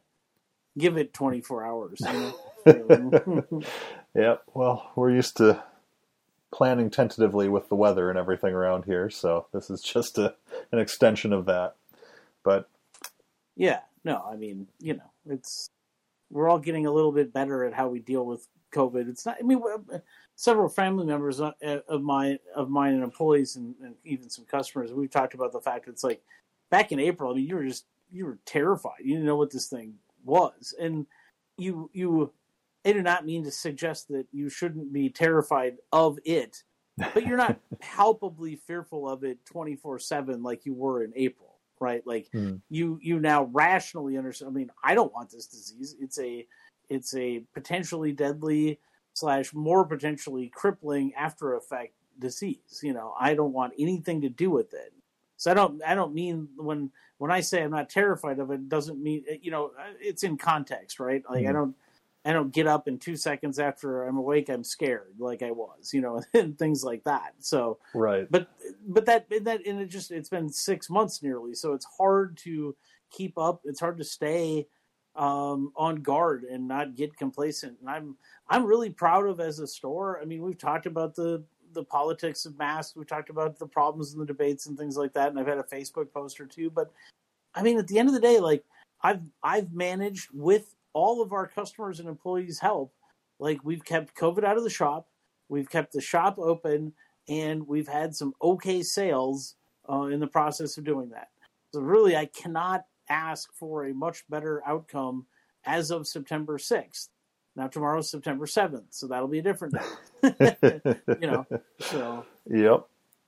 give it twenty-four hours. You know? Yeah. Well, we're used to planning tentatively with the weather and everything around here, so this is just a an extension of that. But yeah, no, I mean, you know, it's we're all getting a little bit better at how we deal with COVID. It's not. I mean, several family members of mine, of mine, and employees, and, and even some customers, we've talked about the fact that it's like back in April. I mean, you were just you were terrified. You didn't know what this thing was, and you you. I do not mean to suggest that you shouldn't be terrified of it, but you're not palpably fearful of it twenty-four seven like you were in April, right? Like mm. you, you now rationally understand. I mean, I don't want this disease. It's a, it's a potentially deadly slash more potentially crippling after effect disease. You know, I don't want anything to do with it. So I don't, I don't mean when, when I say I'm not terrified of it, it doesn't mean, you know, it's in context, right? Like mm. I don't, I don't get up in two seconds after I'm awake. I'm scared, like I was, you know, and things like that. So, right. But, but that, that, and it just, it's been six months nearly. So it's hard to keep up. It's hard to stay um, on guard and not get complacent. And I'm, I'm really proud of as a store. I mean, we've talked about the, the politics of masks. We've talked about the problems in the debates and things like that. And I've had a Facebook post or two, but I mean, at the end of the day, like I've, I've managed with all of our customers and employees' help. Like we've kept COVID out of the shop, we've kept the shop open, and we've had some okay sales uh, in the process of doing that. So really, I cannot ask for a much better outcome as of September sixth. Now tomorrow's September seventh, so that'll be a different day. You know, so. Yep.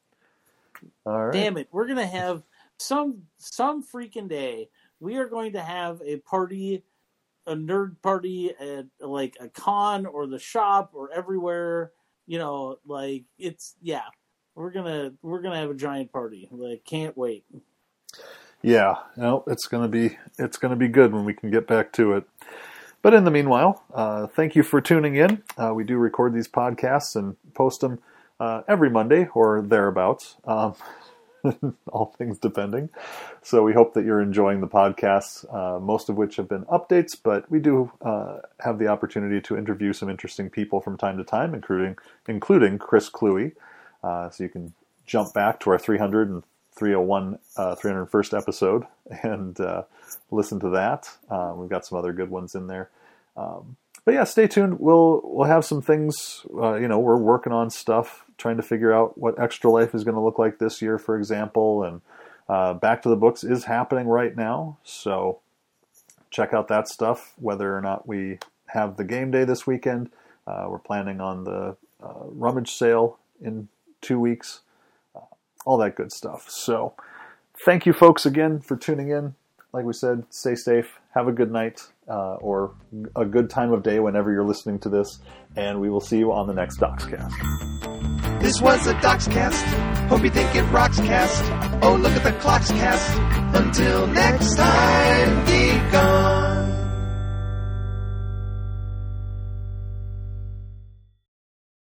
All right. Damn it, we're gonna have some some freaking day. We are going to have a party. A nerd party at like a con or the shop or everywhere, you know, like it's, yeah, we're gonna, we're gonna have a giant party. Like, can't wait. Yeah, no, it's gonna be, it's gonna be good when we can get back to it. But in the meanwhile, uh, thank you for tuning in. Uh, we do record these podcasts and post them uh, every Monday or thereabouts. Um, all things depending. So we hope that you're enjoying the podcasts, uh, most of which have been updates, but we do uh, have the opportunity to interview some interesting people from time to time, including including Chris Cluey. Uh, so you can jump back to our three hundred and three oh one, uh, three hundred first episode and uh, listen to that. Uh, we've got some other good ones in there. Um, but yeah, stay tuned. We'll we'll have some things. Uh, you know, we're working on stuff, trying to figure out what Extra Life is going to look like this year, for example. And uh, Back to the Books is happening right now, so check out that stuff. Whether or not we have the game day this weekend, uh, we're planning on the uh, rummage sale in two weeks. Uh, all that good stuff. So, thank you, folks, again for tuning in. Like we said, stay safe. Have a good night uh, or a good time of day whenever you're listening to this. And we will see you on the next DocsCast. This was a DocsCast. Hope you think it rocks cast. Oh, look at the clocks cast. Until next time, geek on.